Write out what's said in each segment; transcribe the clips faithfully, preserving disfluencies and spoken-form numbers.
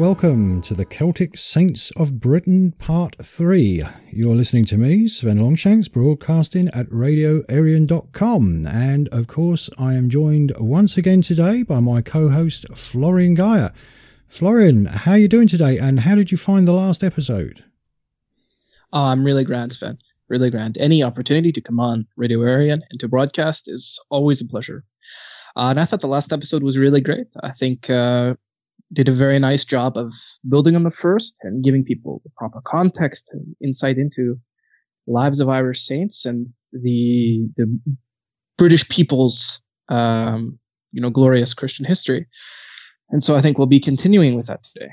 welcome to the Celtic Saints of Britain Part three. You're listening to me, Sven Longshanks, broadcasting at radio arian dot com, and of course I am joined once again today by my co-host Florian Geyer. Florian, how are you doing today, and how did you find the last episode? Oh, I'm really grand, Sven. Really grand. Any opportunity to come on Radio Arian and to broadcast is always a pleasure. Uh, and I thought the last episode was really great. I think uh, did a very nice job of building on the first and giving people the proper context and insight into lives of Irish saints and the the British people's um, you know glorious Christian history. And so I think we'll be continuing with that today.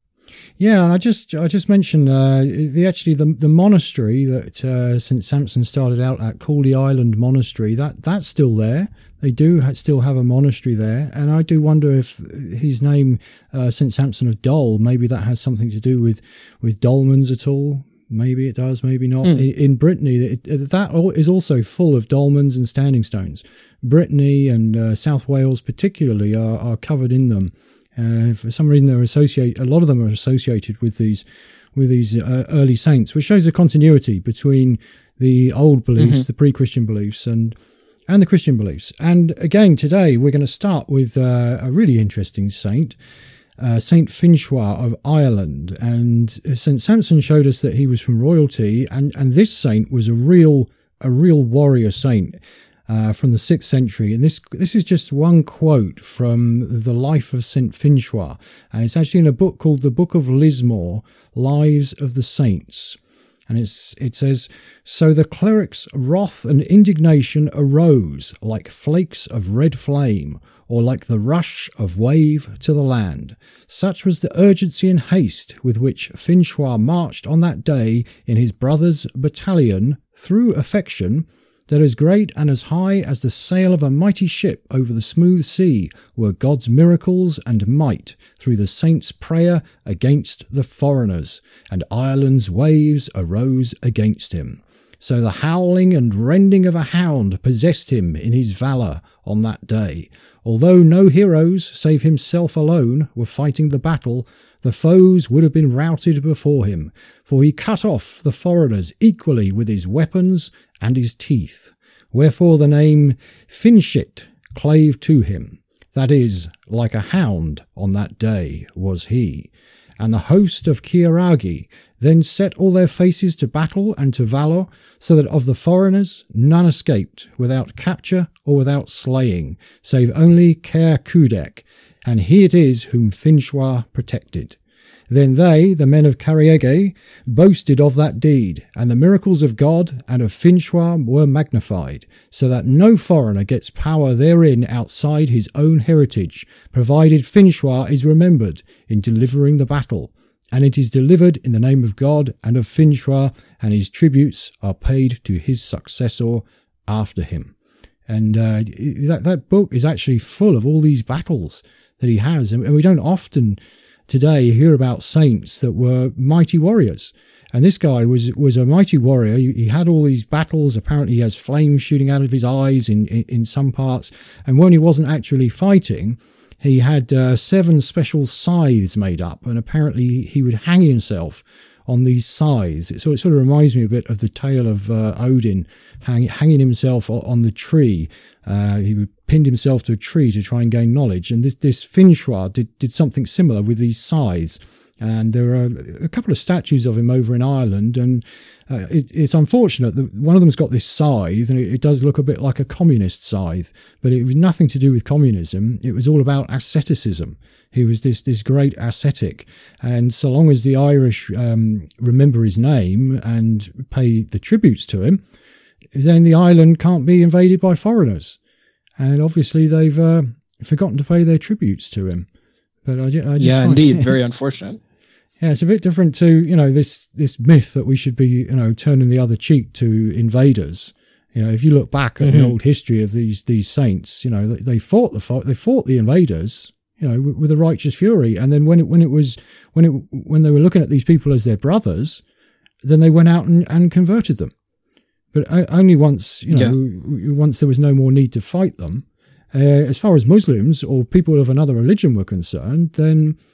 Yeah, I just I just mentioned uh, the actually the the monastery that uh, Saint Sampson started out at, Caldy Island Monastery. That that's still there. They do ha- still have a monastery there, and I do wonder if his name, uh, Saint Sampson of Dol, maybe that has something to do with with dolmens at all. Maybe it does, maybe not. Mm. In, in Brittany, it, that is also full of dolmens and standing stones. Brittany and uh, South Wales particularly are, are covered in them. Uh, for some reason, they're associated. A lot of them are associated with these, with these uh, early saints, which shows a continuity between the old beliefs, mm-hmm. the pre-Christian beliefs, and and the Christian beliefs. And again, today we're going to start with uh, a really interesting saint, uh, Saint Finchwa of Ireland. And Saint Sampson showed us that he was from royalty, and and this saint was a real a real warrior saint. Uh, from the sixth century, and this this is just one quote from the life of Saint Finchwa, and it's actually in a book called the Book of Lismore, Lives of the Saints, and it's it says, "So the cleric's wrath and indignation arose like flakes of red flame, or like the rush of wave to the land. Such was the urgency and haste with which Finchwa marched on that day in his brother's battalion through affection, that as great and as high as the sail of a mighty ship over the smooth sea were God's miracles and might through the saints' prayer against the foreigners, and Ireland's waves arose against him. So the howling and rending of a hound possessed him in his valour on that day. Although no heroes, save himself alone, were fighting the battle, the foes would have been routed before him, for he cut off the foreigners equally with his weapons and his teeth. Wherefore the name Finchit clave to him, that is, like a hound on that day was he. And the host of Ciaragi then set all their faces to battle and to valour, so that of the foreigners none escaped without capture or without slaying, save only Caer Cudec, and he it is whom Finchwa protected. Then they, the men of Carriege, boasted of that deed, and the miracles of God and of Finchwa were magnified, so that no foreigner gets power therein outside his own heritage, provided Finchwa is remembered in delivering the battle. And it is delivered in the name of God and of Finchwa, and his tributes are paid to his successor after him." And uh, that, that book is actually full of all these battles that he has, and we don't often today hear about saints that were mighty warriors. And this guy was was a mighty warrior. He, he had all these battles. Apparently he has flames shooting out of his eyes in, in, in some parts. And when he wasn't actually fighting, he had uh, seven special scythes made up. And apparently he would hang himself on these scythes. So it sort of reminds me a bit of the tale of uh, Odin hang, hanging himself on the tree. Uh, he would pinned himself to a tree to try and gain knowledge. And this, this Finchwa did, did something similar with these scythes. And there are a couple of statues of him over in Ireland. And uh, it, it's unfortunate that one of them's got this scythe, and it, it does look a bit like a communist scythe, but it was nothing to do with communism. It was all about asceticism. He was this, this great ascetic. And so long as the Irish um, remember his name and pay the tributes to him, then the island can't be invaded by foreigners. And obviously they've uh, forgotten to pay their tributes to him. But I, I just yeah, find, indeed, very unfortunate. Yeah, it's a bit different to, you know, this this myth that we should be, you know, turning the other cheek to invaders. You know, if you look back at mm-hmm. the old history of these these saints, you know, they, they fought the they fought the invaders, you know, with, with a righteous fury. And then when it when it was when it when they were looking at these people as their brothers, then they went out and, and converted them. But only once, you know, yeah. once there was no more need to fight them. Uh, as far as Muslims or people of another religion were concerned, then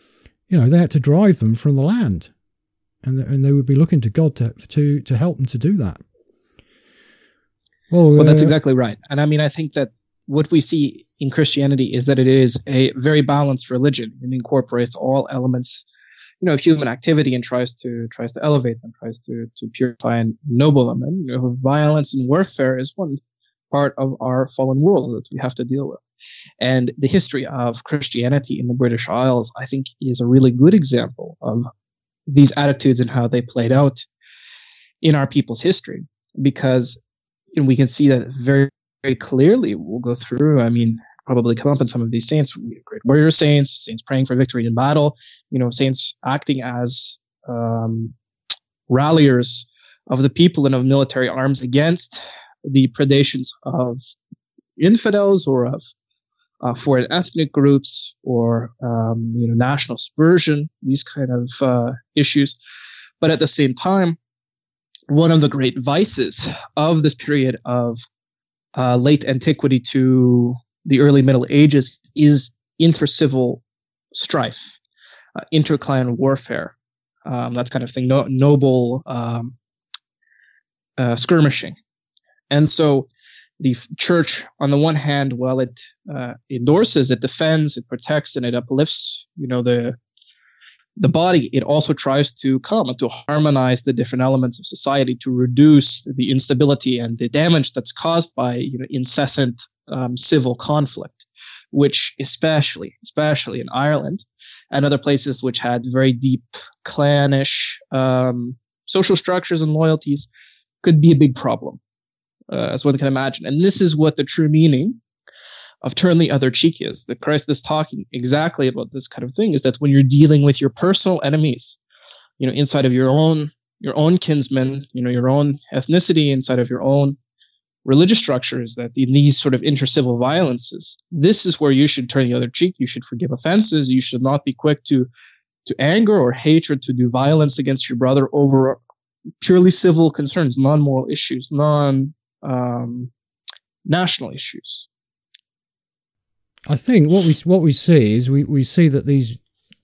you know, they had to drive them from the land, and and they would be looking to God to to to help them to do that. Well, well, that's uh, exactly right. And I mean, I think that what we see in Christianity is that it is a very balanced religion. It incorporates all elements, you know, of human activity and tries to tries to elevate them, tries to to purify and ennoble them. And you know, violence and warfare is one part of our fallen world that we have to deal with. And the history of Christianity in the British Isles, I think, is a really good example of these attitudes and how they played out in our people's history, because you know, we can see that very, very clearly. We'll go through, I mean, probably come up in some of these saints, great warrior saints, saints praying for victory in battle, you know, saints acting as um, ralliers of the people and of military arms against the predations of infidels or of uh, foreign ethnic groups or, um, you know, national subversion, these kind of uh, issues. But at the same time, one of the great vices of this period of uh, late antiquity to the early Middle Ages is intercivil strife, uh, interclan warfare, um, that kind of thing, no, noble um, uh, skirmishing. And so the church, on the one hand, while it uh, endorses, it defends, it protects, and it uplifts, you know, the the body, it also tries to come and to harmonize the different elements of society to reduce the instability and the damage that's caused by, you know, incessant um, civil conflict, which especially, especially in Ireland and other places which had very deep clannish um, social structures and loyalties, could be a big problem, uh, as one can imagine. And this is what the true meaning of turn the other cheek is, that Christ is talking exactly about this kind of thing, is that when you're dealing with your personal enemies, you know, inside of your own, your own kinsmen, you know, your own ethnicity, inside of your own religious structures, that in these sort of intercivil violences, this is where you should turn the other cheek. You should forgive offenses. You should not be quick to, to anger or hatred, to do violence against your brother over purely civil concerns, non-moral issues, non, um, national issues. I think what we what we see is we, we see that these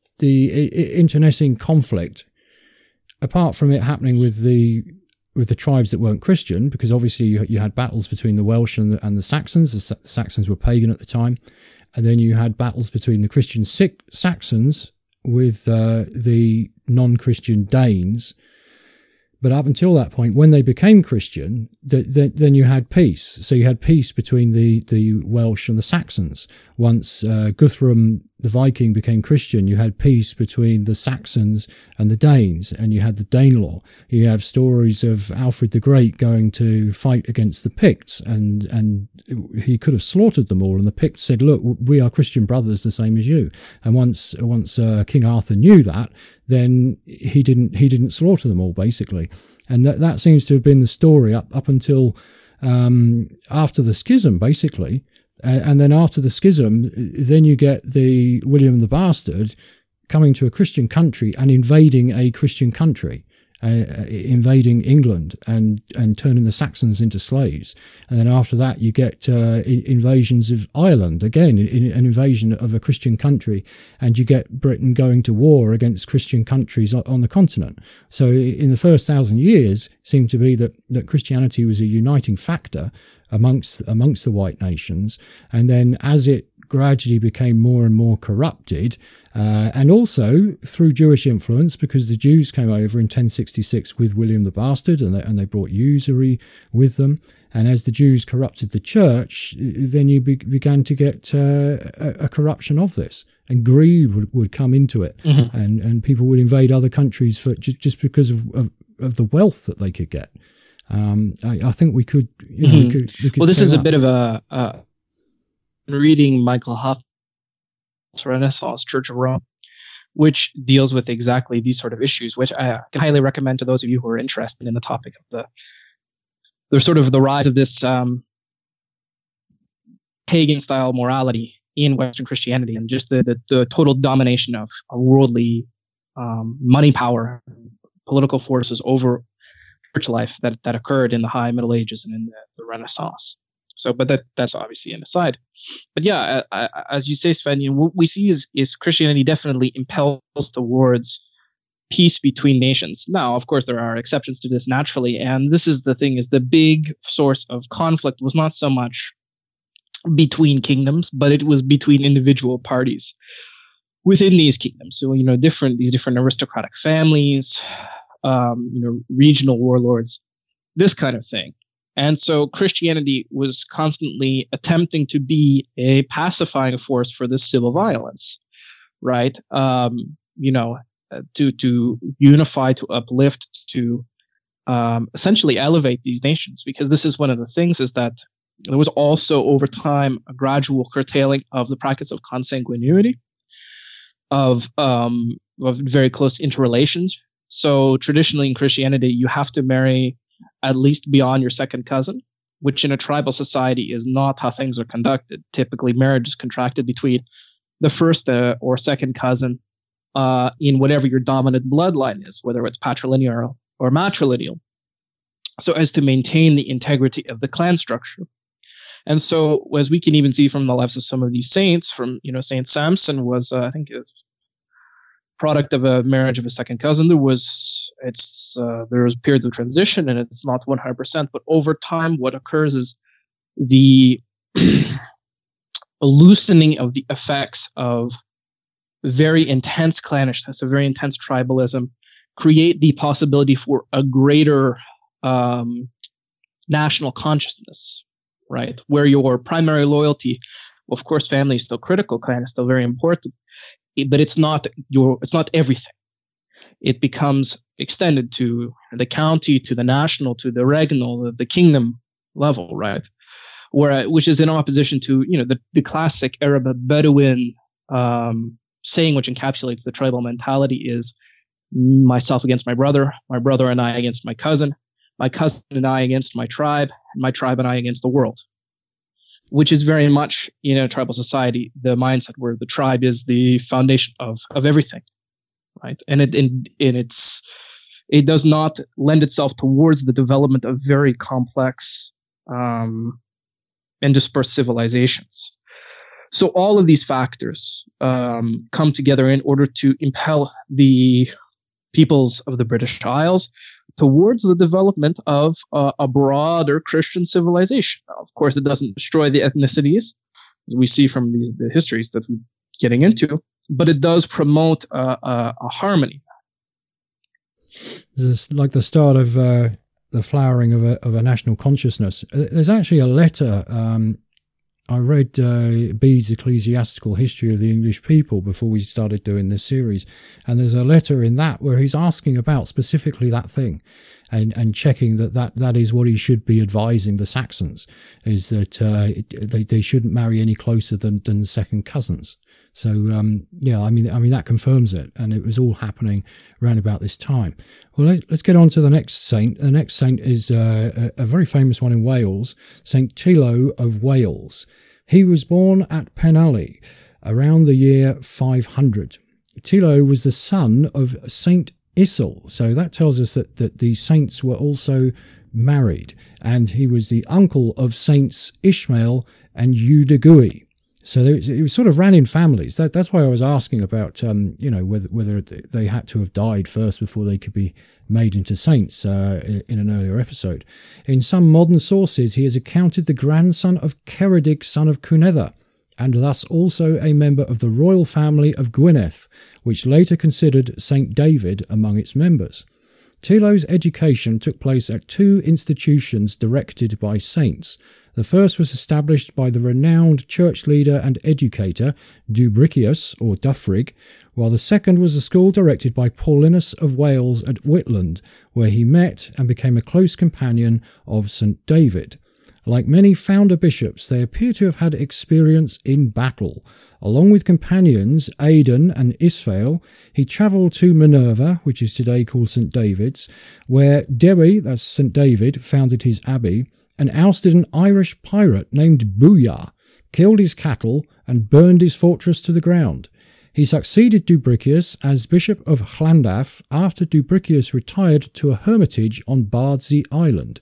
the internecine conflict, apart from it happening with the with the tribes that weren't Christian, because obviously you, you had battles between the Welsh and the, and the Saxons. The Saxons were pagan at the time, and then you had battles between the Christian Saxons with uh, the non-Christian Danes. But up until that point, when they became Christian, th- th- then you had peace. So you had peace between the, the Welsh and the Saxons. Once uh, Guthrum the Viking became Christian, you had peace between the Saxons and the Danes, and you had the Danelaw. You have stories of Alfred the Great going to fight against the Picts, and and he could have slaughtered them all, and the Picts said, "Look, we are Christian brothers, the same as you." And once once uh, King Arthur knew that, then he didn't he didn't slaughter them all, basically. And that that seems to have been the story up up until um, after the schism, basically. Uh, and then after the schism, then you get the William the Bastard coming to a Christian country and invading a Christian country, uh, invading England and, and turning the Saxons into slaves. And then after that, you get uh, invasions of Ireland, again, in, an invasion of a Christian country, and you get Britain going to war against Christian countries on the continent. So in the first thousand years, it seemed to be that, that Christianity was a uniting factor amongst amongst the white nations. And then as it gradually became more and more corrupted, uh, and also through Jewish influence, because the Jews came over in ten sixty-six with William the Bastard, and they, and they brought usury with them. And as the Jews corrupted the church, then you be, began to get uh, a, a corruption of this, and greed would, would come into it, mm-hmm. and, and people would invade other countries for just, just because of, of, of the wealth that they could get. Um, I, I think we could, you know, mm-hmm. we could, we could well, this is that. a bit of a, uh, reading Michael Huff's Renaissance Church of Rome, which deals with exactly these sort of issues, which I can highly recommend to those of you who are interested in the topic of the, the sort of the rise of this, um, pagan style morality in Western Christianity, and just the, the, the total domination of, of worldly, um, money power, political forces over church life that, that occurred in the High Middle Ages and in the, the Renaissance. So, but that that's obviously an aside. But yeah, I, I, as you say, Sven, you know, what we see is, is Christianity definitely impels towards peace between nations. Now, of course, there are exceptions to this naturally, and this is the thing: is the big source of conflict was not so much between kingdoms, but it was between individual parties within these kingdoms. So, you know, different these different aristocratic families, um, you know, regional warlords, this kind of thing. And so Christianity was constantly attempting to be a pacifying force for this civil violence, right? Um, you know, to to unify, to uplift, to um, essentially elevate these nations. Because this is one of the things, is that there was also over time a gradual curtailing of the practice of consanguinity, of um, of very close interrelations. So traditionally in Christianity, you have to marry at least beyond your second cousin, which in a tribal society is not how things are conducted. Typically, marriage is contracted between the first uh, or second cousin uh, in whatever your dominant bloodline is, whether it's patrilineal or matrilineal, so as to maintain the integrity of the clan structure. And so, as we can even see from the lives of some of these saints, from, you know, Saint Samson was, uh, I think, a product of a marriage of a second cousin. There was, it's, uh, there was periods of transition, and it's not one hundred percent. But over time, what occurs is the loosening of the effects of very intense clannishness, a very intense tribalism, create the possibility for a greater um, national consciousness. Right, where your primary loyalty, of course, family is still critical, clan is still very important, but it's not your, it's not everything. It becomes extended to the county, to the national, to the regnal, the, the kingdom level, right? Where, which is in opposition to, you know, the, the classic Arab Bedouin um, saying, which encapsulates the tribal mentality, is myself against my brother, my brother and I against my cousin, my cousin and I against my tribe, and my tribe and I against the world, which is very much, in a tribal society, the mindset where the tribe is the foundation of, of everything, right? And it in, in it's it does not lend itself towards the development of very complex um, and dispersed civilizations. So all of these factors um, come together in order to impel the peoples of the British Isles towards the development of uh, a broader Christian civilization. Now, of course, it doesn't destroy the ethnicities, as we see from the, the histories that we're getting into, but it does promote uh, a, a harmony. This is like the start of uh, the flowering of a, of a national consciousness. There's actually a letter. Um, I read uh, Bede's Ecclesiastical History of the English People before we started doing this series, and there's a letter in that where he's asking about specifically that thing, and, and checking that, that that is what he should be advising the Saxons, is that uh, they they shouldn't marry any closer than, than second cousins. So um, yeah, I mean I mean that confirms it, and it was all happening around about this time. Well, let, let's get on to the next saint. The next saint is uh, a, a very famous one in Wales, Saint Tilo of Wales. He was born at Penally around the year five hundred. Tilo was the son of Saint Isel, so that tells us that, that the saints were also married, and he was the uncle of Saints Ishmael and Eudegui. So there, it was sort of ran in families. That, that's why I was asking about, um, you know, whether whether they had to have died first before they could be made into saints uh, in an earlier episode. In some modern sources, he is accounted the grandson of Ceredig, son of Cunedda, and thus also a member of the royal family of Gwynedd, which later considered Saint David among its members. Tilo's education took place at two institutions directed by saints. The first was established by the renowned church leader and educator Dubricius, or Dufrig, while the second was a school directed by Paulinus of Wales at Whitland, where he met and became a close companion of Saint David. Like many founder bishops, they appear to have had experience in battle. Along with companions Aidan and Isfael, he travelled to Minerva, which is today called Saint David's, where Dewi, that's Saint David, founded his abbey, and ousted an Irish pirate named Booyah, killed his cattle, and burned his fortress to the ground. He succeeded Dubricius as Bishop of Llandaff after Dubricius retired to a hermitage on Bardsey Island.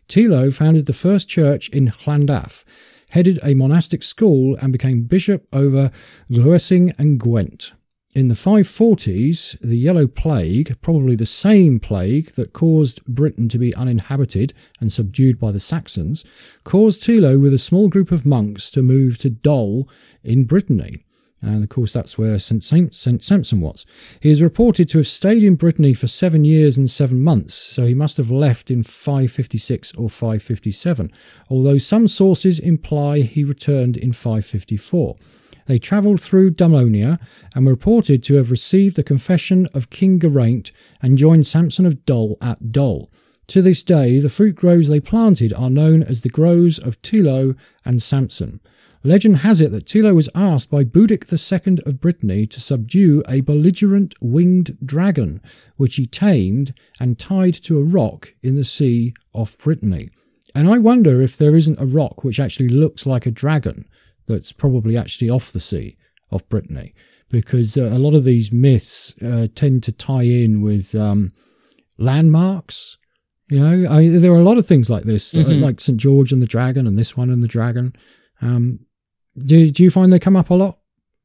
Tilo founded the first church in Llandaff, headed a monastic school, and became bishop over Glywysing and Gwent. In the five forties, the Yellow Plague, probably the same plague that caused Britain to be uninhabited and subdued by the Saxons, caused Tilo with a small group of monks to move to Dol in Brittany. And of course, that's where Saint Saint Sampson was. He is reported to have stayed in Brittany for seven years and seven months, so he must have left in five fifty-six or five fifty-seven, although some sources imply he returned in five fifty-four. They travelled through Damonia and were reported to have received the confession of King Geraint and joined Samson of Dol at Dol. To this day, the fruit groves they planted are known as the groves of Tilo and Samson. Legend has it that Tilo was asked by Boudic the Second of Brittany to subdue a belligerent winged dragon, which he tamed and tied to a rock in the sea off Brittany. And I wonder if there isn't a rock which actually looks like a dragon that's probably actually off the sea off Brittany, because uh, a lot of these myths uh, tend to tie in with um, landmarks. You know, I, there are a lot of things like this, mm-hmm. like Saint George and the Dragon, and this one and the Dragon. Um, do do you find they come up a lot?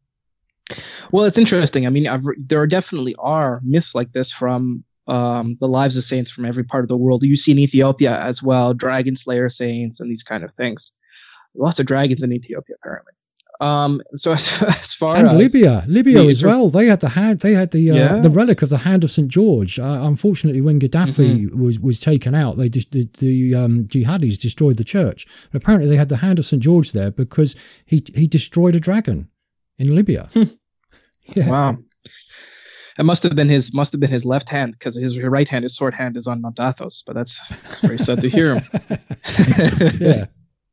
Well, it's interesting. I mean, I've, there definitely are myths like this from um, the lives of saints from every part of the world. You see in Ethiopia as well, dragon slayer saints and these kind of things. Lots of dragons in Ethiopia, apparently. Um, so as, as far and as Libya, Libya as well, they had the hand, they had the uh, yes. the relic of the hand of Saint George. Uh, unfortunately, when Gaddafi mm-hmm. was was taken out, they just the, the um, jihadis destroyed the church. But apparently, they had the hand of Saint George there because he he destroyed a dragon in Libya. yeah. Wow. It must have been his must have been his left hand, because his right hand, his sword hand, is on Mount Athos. But that's, that's very sad to hear him. yeah.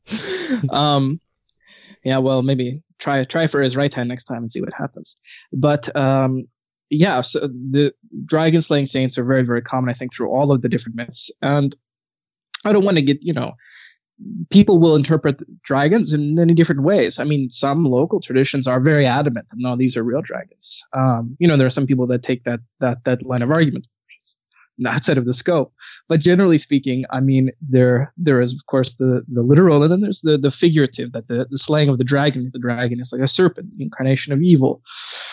um, yeah, well, maybe try try for his right hand next time and see what happens. But um, yeah, so the dragon slaying saints are very, very common, I think, through all of the different myths. And I don't want to get, you know, people will interpret dragons in many different ways. I mean, some local traditions are very adamant that no, these are real dragons. Um, you know, there are some people that take that that that line of argument outside of the scope. But generally speaking, I mean, there there is, of course, the, the literal, and then there's the, the figurative, that the, the slaying of the dragon. The dragon is like a serpent, the incarnation of evil.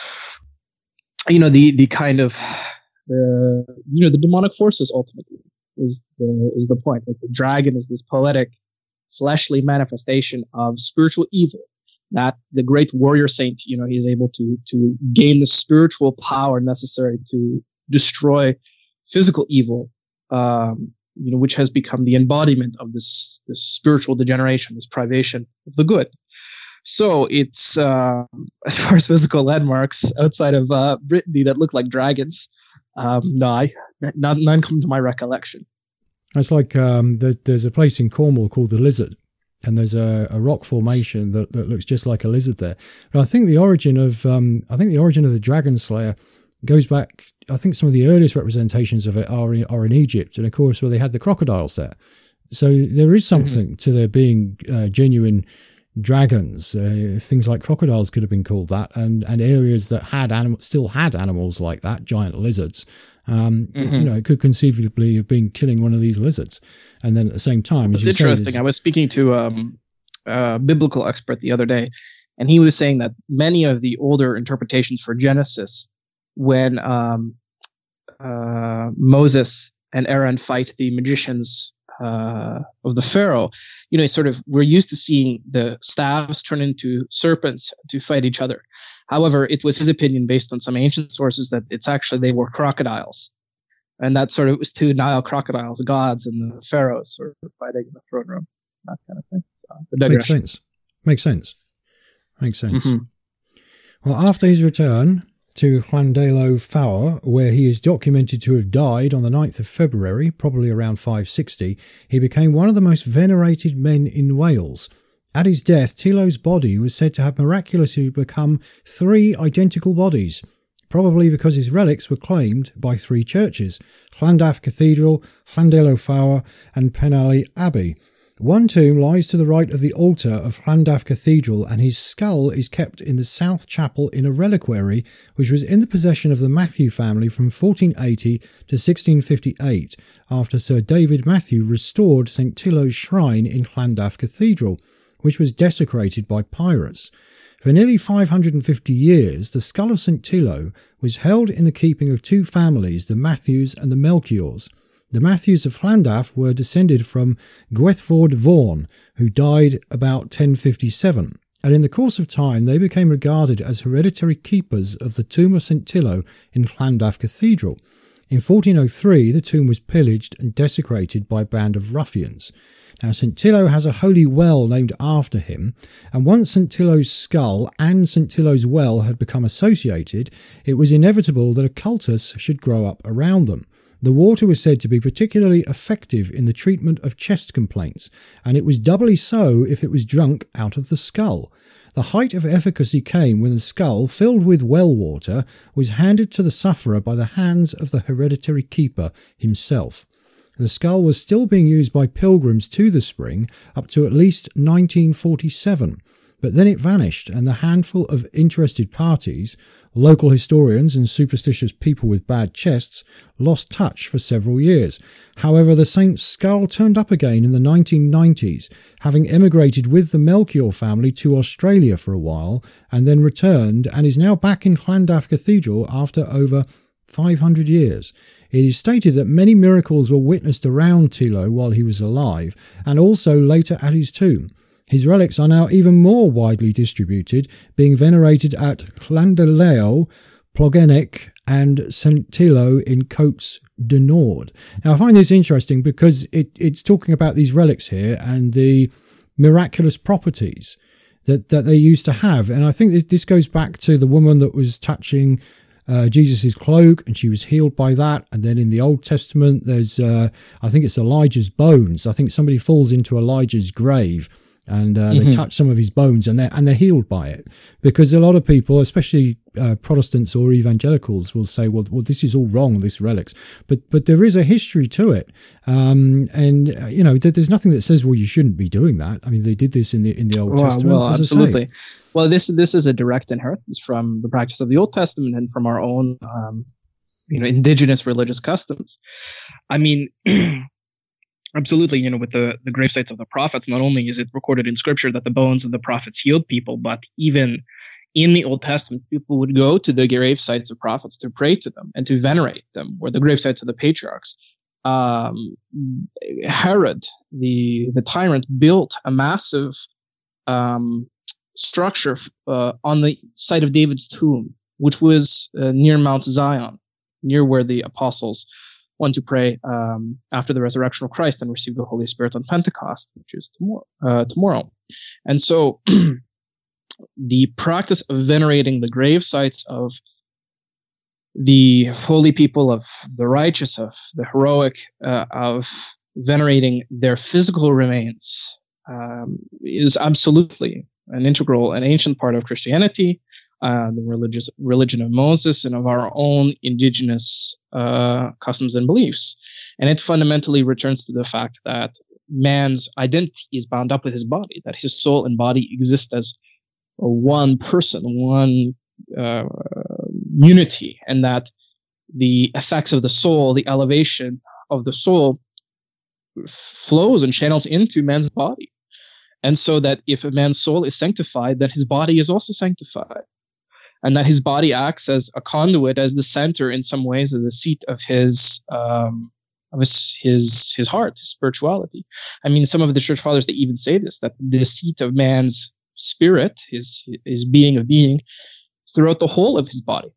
You know, the the kind of, the you know, the demonic forces ultimately is the is the point. Like the dragon is this poetic, fleshly manifestation of spiritual evil, that the great warrior saint, you know, he is able to to gain the spiritual power necessary to destroy physical evil, um, you know, which has become the embodiment of this, this spiritual degeneration, this privation of the good. So it's, uh, as far as physical landmarks outside of uh, Brittany that look like dragons, um, no, I, not, none come to my recollection. It's like um, the, there's a place in Cornwall called the Lizard, and there's a, a rock formation that, that looks just like a lizard there. But I think the origin of um, I think the origin of the Dragon Slayer goes back. I think some of the earliest representations of it are in, are in Egypt, and of course where they had the crocodiles there. So there is something mm-hmm. to there being uh, genuine dragons. Uh, things like crocodiles could have been called that, and, and areas that had anim- still had animals like that, giant lizards. Um, mm-hmm. You know, it could conceivably have been killing one of these lizards, and then at the same time, it's interesting. Say, I was speaking to um, a biblical expert the other day, and he was saying that many of the older interpretations for Genesis, when um, uh, Moses and Aaron fight the magicians uh, of the Pharaoh, you know, sort of, we're used to seeing the staffs turn into serpents to fight each other. However, it was his opinion, based on some ancient sources, that it's actually they were crocodiles, and that sort of it was two Nile crocodiles, gods, and the pharaohs sort of fighting in the throne room, that kind of thing. So, Makes sense. Makes sense. Makes sense. Mm-hmm. Well, after his return to Llandilo Fawr, where he is documented to have died on the ninth of February, probably around five sixty, he became one of the most venerated men in Wales. At his death, Tilo's body was said to have miraculously become three identical bodies, probably because his relics were claimed by three churches, Llandaff Cathedral, Llandilo Fawr and Penally Abbey. One tomb lies to the right of the altar of Llandaff Cathedral, and his skull is kept in the South Chapel in a reliquary which was in the possession of the Matthew family from fourteen eighty to sixteen fifty-eight, after Sir David Matthew restored Saint Tillo's shrine in Llandaff Cathedral, which was desecrated by pirates. For nearly five hundred fifty years, the skull of Saint Tillo was held in the keeping of two families, the Matthews and the Melchiors. The Matthews of Llandaff were descended from Gwytford Vaughan, who died about ten fifty-seven, and in the course of time they became regarded as hereditary keepers of the tomb of Saint Tillo in Llandaff Cathedral. In fourteen oh three, the tomb was pillaged and desecrated by a band of ruffians. Now, Saint Tillo has a holy well named after him, and once Saint Tillo's skull and Saint Tillo's well had become associated, it was inevitable that a cultus should grow up around them. The water was said to be particularly effective in the treatment of chest complaints, and it was doubly so if it was drunk out of the skull. The height of efficacy came when the skull, filled with well water, was handed to the sufferer by the hands of the hereditary keeper himself. The skull was still being used by pilgrims to the spring up to at least nineteen forty-seven, but then it vanished, and the handful of interested parties, local historians and superstitious people with bad chests, lost touch for several years. However, the saint's skull turned up again in the nineteen nineties, having emigrated with the Melchior family to Australia for a while, and then returned, and is now back in Llandaff Cathedral after over five hundred years. It is stated that many miracles were witnessed around Tillo while he was alive, and also later at his tomb. His relics are now even more widely distributed, being venerated at Llandaleau, Plogenec, and Saint Tillo in Coats de Nord. Now, I find this interesting because it, it's talking about these relics here and the miraculous properties that, that they used to have. And I think this, this goes back to the woman that was touching Uh, Jesus's cloak, and she was healed by that. And then in the Old Testament, there's, uh, I think it's Elijah's bones. I think somebody falls into Elijah's grave, and uh, mm-hmm. they touch some of his bones, and they're, and they're healed by it. Because a lot of people, especially uh, Protestants or evangelicals, will say, well, well, this is all wrong, this relics. But but there is a history to it. Um, and, uh, you know, th- there's nothing that says, well, you shouldn't be doing that. I mean, they did this in the in the Old well, Testament. Well, absolutely. Well, this this is a direct inheritance from the practice of the Old Testament and from our own, um, you know, indigenous religious customs. I mean, absolutely, you know, with the, the grave sites of the prophets, not only is it recorded in Scripture that the bones of the prophets healed people, but even in the Old Testament, people would go to the grave sites of prophets to pray to them and to venerate them, or the grave sites of the patriarchs. Um, Herod, the the tyrant, built a massive um, structure uh, on the site of David's tomb, which was uh, near Mount Zion, near where the apostles went to pray um, after the resurrection of Christ and receive the Holy Spirit on Pentecost, which is tomorrow. Uh, tomorrow. And so the practice of venerating the grave sites of the holy people, of the righteous, of the heroic, uh, of venerating their physical remains um, is absolutely an integral and ancient part of Christianity, uh, the religious religion of Moses, and of our own indigenous uh, customs and beliefs. And it fundamentally returns to the fact that man's identity is bound up with his body, that his soul and body exist as one person, one uh, unity, and that the effects of the soul, the elevation of the soul, flows and channels into man's body. And so that if a man's soul is sanctified, then his body is also sanctified. And that his body acts as a conduit, as the center in some ways, as the seat of his um, of his, his his heart, his spirituality. I mean, some of the church fathers, they even say this, that the seat of man's spirit, his his being of being, throughout the whole of his body.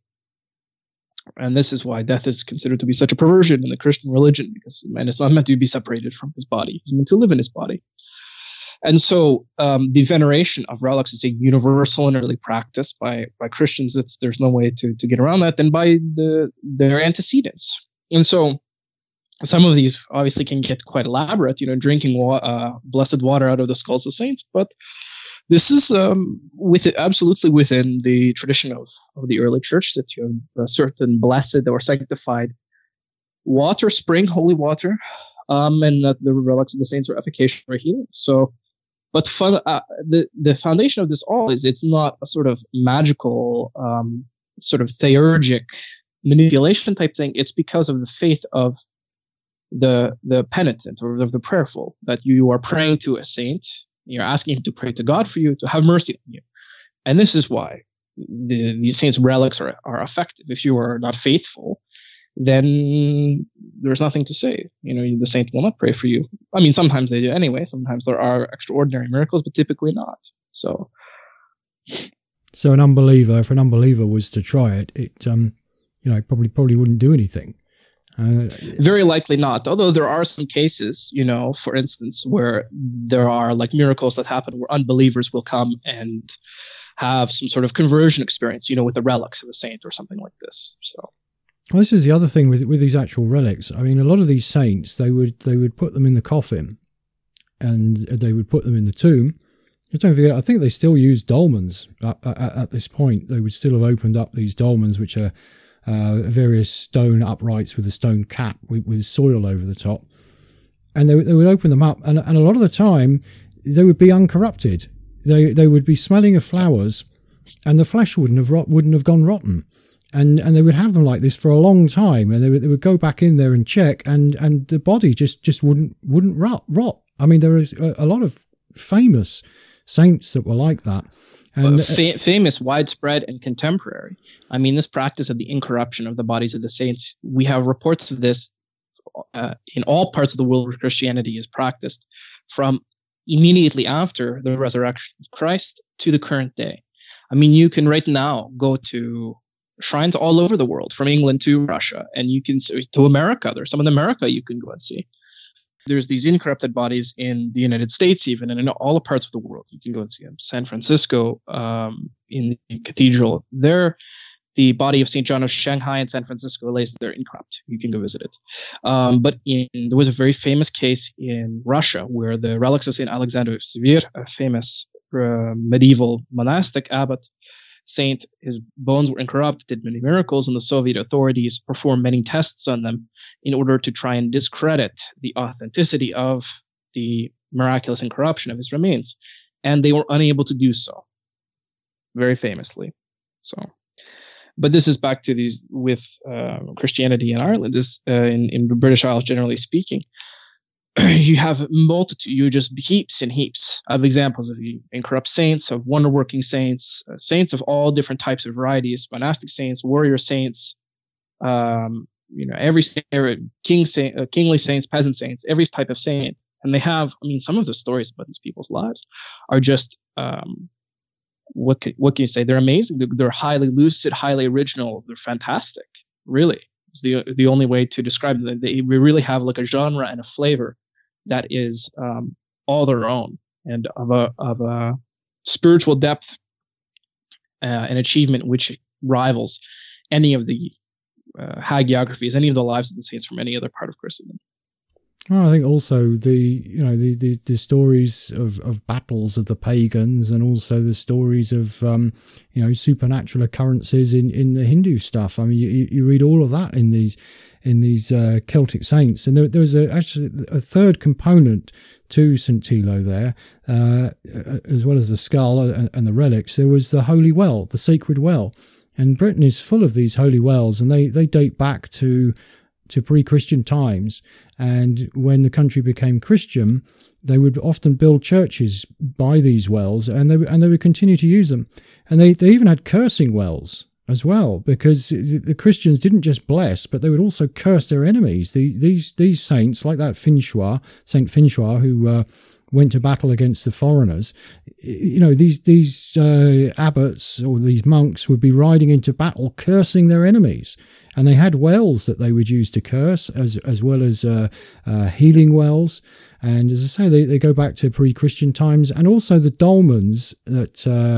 And this is why death is considered to be such a perversion in the Christian religion, because man is not meant to be separated from his body. He's meant to live in his body. And so um, the veneration of relics is a universal and early practice by by Christians. It's, there's no way to, to get around that than by the, their antecedents. And so some of these obviously can get quite elaborate, you know, drinking wa- uh, blessed water out of the skulls of saints. But this is um, with it, absolutely within the tradition of, of the early church, that you have a certain blessed or sanctified water, spring, holy water, um, and that the relics of the saints are efficacious for healing. So, but fun, uh, the the foundation of this all is it's not a sort of magical, um, sort of theurgic manipulation type thing. It's because of the faith of the the penitent or of the prayerful, that you are praying to a saint, you're asking him to pray to God for you, to have mercy on you. And this is why the, these saints' relics are, are effective. If you are not faithful, then there's nothing to say. You know, the saint will not pray for you. I mean, sometimes they do anyway. Sometimes there are extraordinary miracles, but typically not. So, so an unbeliever, if an unbeliever was to try it, it um, you know, probably probably wouldn't do anything. Uh, Very likely not. Although there are some cases, you know, for instance, where there are like miracles that happen where unbelievers will come and have some sort of conversion experience, you know, with the relics of a saint or something like this. So. Well, this is the other thing with with these actual relics. I mean, a lot of these saints, they would they would put them in the coffin, and they would put them in the tomb. But don't forget, I think they still use dolmens at, at, at this point. They would still have opened up these dolmens, which are uh, various stone uprights with a stone cap with, with soil over the top, and they they would open them up, and and a lot of the time they would be uncorrupted. They they would be smelling of flowers, and the flesh wouldn't have rot, wouldn't have gone rotten. And and they would have them like this for a long time, and they would, they would go back in there and check, and, and the body just, just wouldn't wouldn't rot. rot. I mean, there is a, a lot of famous saints that were like that. And uh, fa- famous, widespread, and contemporary. I mean, this practice of the incorruption of the bodies of the saints, we have reports of this uh, in all parts of the world where Christianity is practiced, from immediately after the resurrection of Christ to the current day. I mean, you can right now go to shrines all over the world, from England to Russia, and you can to America. There's some in America you can go and see. There's these incorrupted bodies in the United States, even, and in all parts of the world. You can go and see them. San Francisco, um, in the cathedral there, the body of Saint John of Shanghai in San Francisco lays there incorrupt. You can go visit it. Um, but in, there was a very famous case in Russia where the relics of Saint Alexander of Severe, a famous uh, medieval monastic abbot, saint, his bones were incorrupt, did many miracles, and the Soviet authorities performed many tests on them in order to try and discredit the authenticity of the miraculous incorruption of his remains. And they were unable to do so, very famously. So, but this is back to these with uh, Christianity in Ireland, this, uh, in, in the British Isles, generally speaking. You have multitude, you just heaps and heaps of examples of incorrupt saints, of wonder-working saints, uh, saints of all different types of varieties, monastic saints, warrior saints, um, you know, every king saint, uh, kingly saints, peasant saints, every type of saint. And they have, I mean, some of the stories about these people's lives are just, um, what can, what can you say? They're amazing. They're, they're highly lucid, highly original. They're fantastic, really. It's the the only way to describe them. They really have like a genre and a flavor that is um, all their own, and of a of a spiritual depth uh, and achievement which rivals any of the uh, hagiographies, any of the lives of the saints from any other part of Christendom. Well, I think also the you know the, the, the stories of, of battles of the pagans, and also the stories of um, you know supernatural occurrences in, in the Hindu stuff. I mean, you, you read all of that in these in these uh, Celtic saints, and there, there was a, actually a third component to Saint Thilo there, uh, as well as the skull and, and the relics. There was the holy well, the sacred well, and Britain is full of these holy wells, and they they date back to. to pre-Christian times, and when the country became Christian, they would often build churches by these wells, and they and they would continue to use them, and they they even had cursing wells as well, because the Christians didn't just bless, but they would also curse their enemies. The, these these saints, like that Finchois, Saint Finchois, who uh, went to battle against the foreigners, you know, these these uh, abbots or these monks would be riding into battle cursing their enemies. And they had wells that they would use to curse, as as well as uh, uh, healing wells. And as I say, they, they go back to pre-Christian times, and also the dolmens that uh,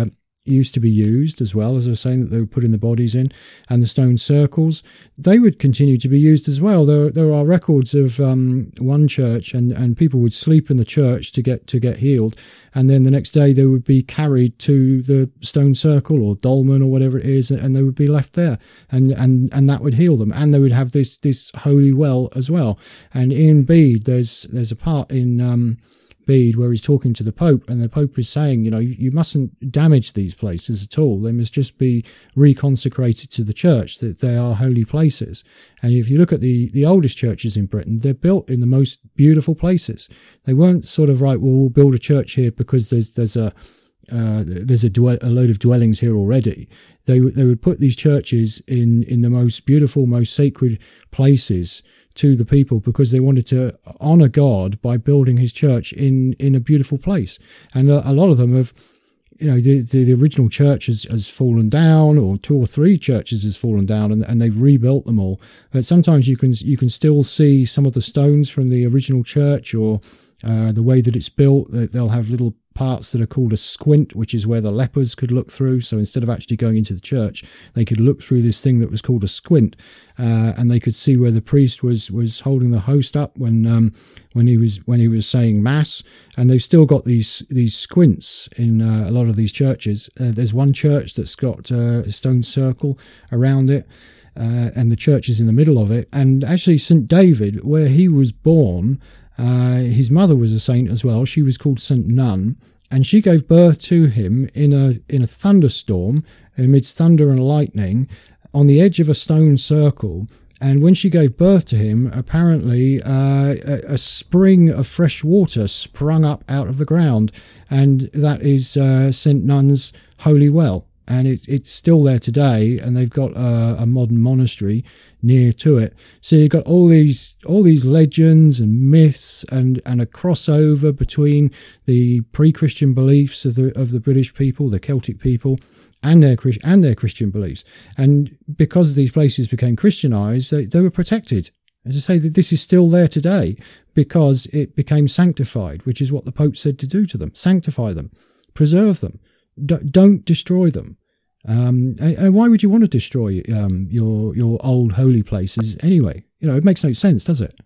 used to be used as well, as I was saying, that they were putting the bodies in, and the stone circles, they would continue to be used as well. There, there are records of um, one church, and, and people would sleep in the church to get to get healed, and then the next day they would be carried to the stone circle or dolmen or whatever it is, and they would be left there, and and and that would heal them, and they would have this this holy well as well. And in Bede, there's there's a part in um, Bede where he's talking to the Pope, and the Pope is saying, you know, you, you mustn't damage these places at all. They must just be reconsecrated to the church, that they are holy places. And if you look at the, the oldest churches in Britain, they're built in the most beautiful places. They weren't sort of right, well, we'll build a church here because there's, there's a, uh, there's a, dwell- a load of dwellings here already. They they would put these churches in, in the most beautiful, most sacred places to the people, because they wanted to honor God by building his church in, in a beautiful place. And a, a lot of them have, you know, the, the, the original church has, has fallen down, or two or three churches has fallen down, and, and they've rebuilt them all. But sometimes you can, you can still see some of the stones from the original church, or uh, the way that it's built. They'll have little parts that are called a squint, which is where the lepers could look through. So instead of actually going into the church, they could look through this thing that was called a squint, uh, and they could see where the priest was was holding the host up when um, when he was when he was saying mass. And they've still got these these squints in uh, a lot of these churches. Uh, there's one church that's got uh, a stone circle around it, uh, and the church is in the middle of it. And actually, Saint David, where he was born, Uh, his mother was a saint as well. She was called Saint Nun, and she gave birth to him in a in a thunderstorm, amidst thunder and lightning, on the edge of a stone circle. And when she gave birth to him, apparently uh, a, a spring of fresh water sprung up out of the ground, and that is uh, Saint Nun's holy well. And it's it's still there today, and they've got a, a modern monastery near to it. So you've got all these all these legends and myths, and, and a crossover between the pre-Christian beliefs of the of the British people, the Celtic people, and their and their Christian beliefs. And because these places became Christianized, they, they were protected. As I say, that this is still there today because it became sanctified, which is what the Pope said to do to them: sanctify them, preserve them. Don't destroy them. Um, and why would you want to destroy um, your your old holy places anyway? You know, it makes no sense, does it?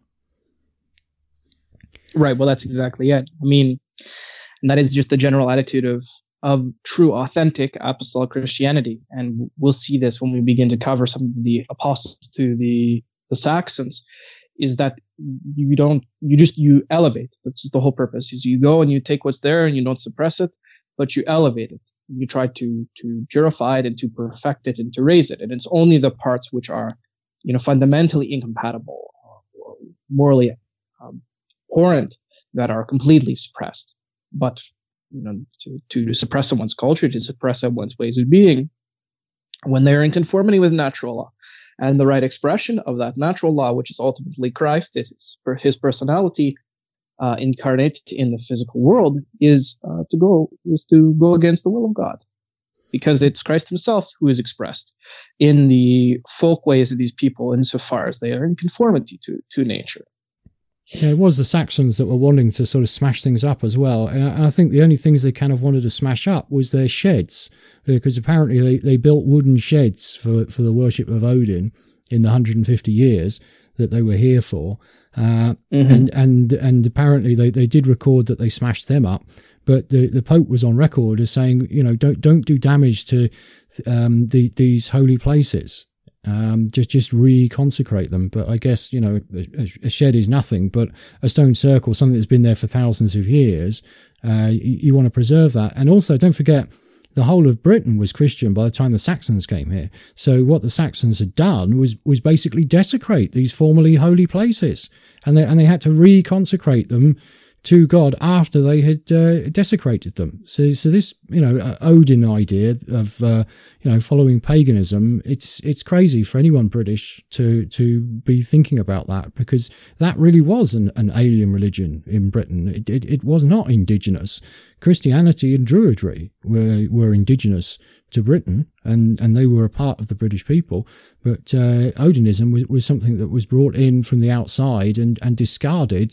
Right. Well, that's exactly it. I mean, and that is just the general attitude of of true, authentic apostolic Christianity. And we'll see this when we begin to cover some of the apostles to the the Saxons. Is that you don't you just you elevate. That's just the whole purpose. Is you go and you take what's there and you don't suppress it, but you elevate it. You try to to purify it and to perfect it and to raise it. And it's only the parts which are, you know, fundamentally incompatible or morally um, abhorrent that are completely suppressed. But, you know, to, to suppress someone's culture, to suppress someone's ways of being, when they're in conformity with natural law, and the right expression of that natural law, which is ultimately Christ, is his personality, Uh, incarnate in the physical world, is uh, to go is to go against the will of God, because it's Christ himself who is expressed in the folk ways of these people insofar as they are in conformity to to nature. Yeah, it was the Saxons that were wanting to sort of smash things up as well, and I think the only things they kind of wanted to smash up was their sheds, because apparently they, they built wooden sheds for for the worship of Odin in the one hundred fifty years that they were here for. Uh, mm-hmm. and, and, and apparently they, they did record that they smashed them up, but the, the Pope was on record as saying, you know, don't, don't do damage to, um, the, these holy places. Um, just, just reconsecrate them. But I guess, you know, a, a shed is nothing, but a stone circle, something that's been there for thousands of years, uh, you, you want to preserve that. And also don't forget, the whole of Britain was Christian by the time the Saxons came here. So what the Saxons had done was, was basically desecrate these formerly holy places. And they, and they had to reconsecrate them to God after they had uh, desecrated them. So, so this, you know, uh, Odin idea of, uh, you know, following paganism, it's, it's crazy for anyone British to, to be thinking about that, because that really was an, an alien religion in Britain. It, it, it was not indigenous. Christianity and Druidry were, were indigenous to Britain, and, and they were a part of the British people. But, uh, Odinism was, was something that was brought in from the outside and, and discarded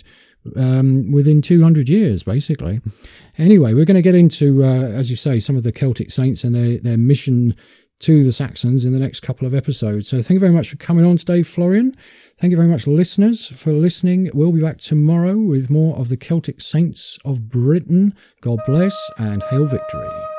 um, within two hundred years, basically. Anyway, we're going to get into, uh, as you say, some of the Celtic saints and their, their mission to the Saxons in the next couple of episodes. So thank you very much for coming on today, Florian. Thank you very much, listeners, for listening. We'll be back tomorrow with more of the Celtic saints of Britain. God bless and hail victory.